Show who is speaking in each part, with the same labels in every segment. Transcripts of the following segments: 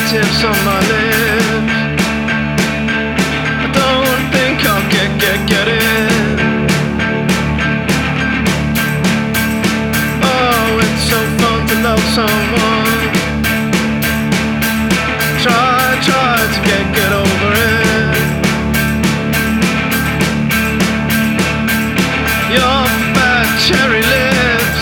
Speaker 1: fingertips on my lips. I don't think I'll get it. Oh, it's so fun to love someone. Try to get over it. Your fat cherry lips.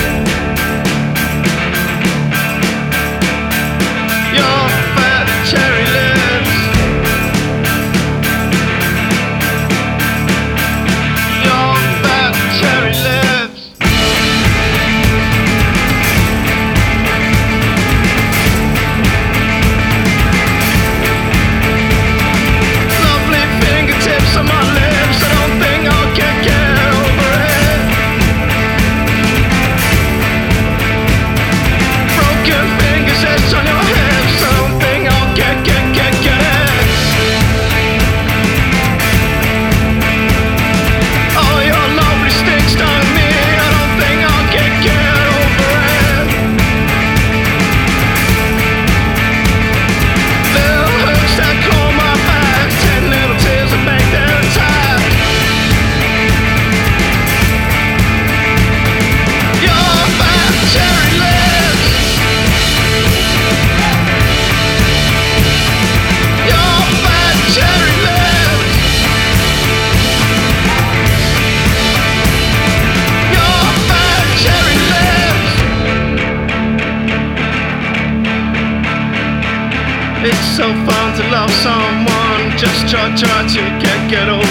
Speaker 1: Your fat cherry lips. Your fat cherry lips. Lovely fingertips on my lips. I don't think I'll get over it. Broken fingers that's on your hips. I don't think I'll get it. Oh, your lovely stick stung me. I don't think I'll get over it. Little hooks that claw my back. 10 little tears that make their attack. Your fat cherry lips. Your fat cherry lips. Your fat cherry lips. It's so fun to love someone. Just try to get over